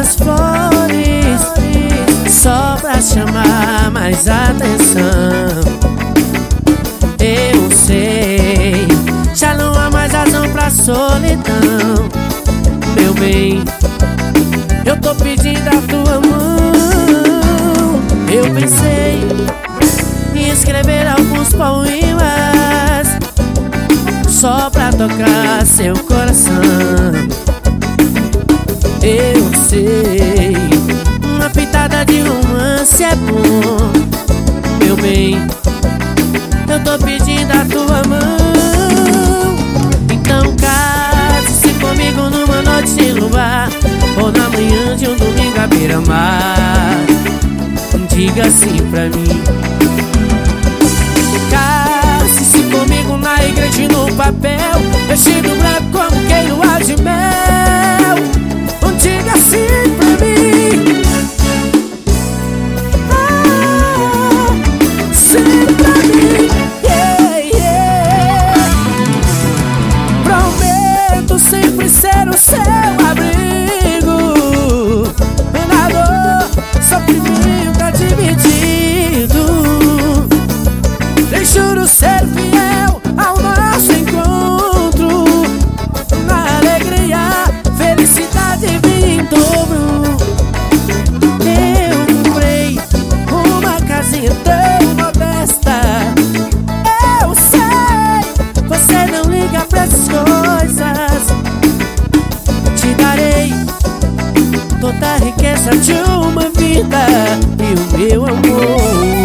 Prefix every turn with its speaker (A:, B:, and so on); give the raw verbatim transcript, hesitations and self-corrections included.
A: essas flores só pra chamar mais atenção. Eu sei, já não há mais razão pra solidão. Meu bem, eu tô pedindo a tua mão. Eu pensei em escrever alguns poemas só pra tocar seu coração. Eu sei, uma pitada de romance é bom. Meu bem, eu tô pedindo a tua mão. Então case-se comigo numa noite sem luar, ou na manhã de um domingo à beira-mar. Diga sim pra mim. Case-se comigo na igreja e no papel, vestido branco como quem lua de mel. Diga sim pra mim. Ah, sim pra mim. Yeah, yeah. Prometo sempre ser o seu abrigo. Na dor, sofrimento tá dividido. Eu juro ser fiel ao nosso encontro. Na alegria, felicidade vem em dobro. Eu comprei uma casinha tão modesta. Eu sei, você não liga pra essas coisas. Te darei toda a riqueza de uma vida e o meu amor.